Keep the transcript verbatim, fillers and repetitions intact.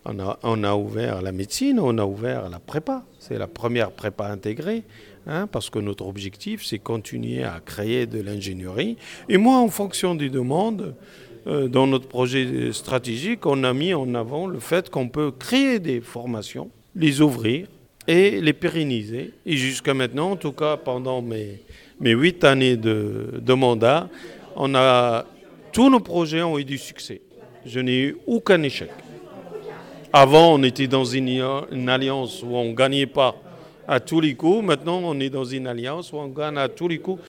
On a, on a ouvert la médecine, on a ouvert la prépa. C'est la première prépa intégrée, hein, parce que notre objectif, c'est continuer à créer de l'ingénierie. Et moi, en fonction des demandes, euh, dans notre projet stratégique, on a mis en avant le fait qu'on peut créer des formations, les ouvrir et les pérenniser. Et jusqu'à maintenant, en tout cas pendant mes, mes huit années de, de mandat, on a, tous nos projets ont eu du succès. Je n'ai eu aucun échec. Avant, on était dans une, une alliance où on ne gagnait pas à tous les coups. Maintenant, on est dans une alliance où on gagne à tous les coups.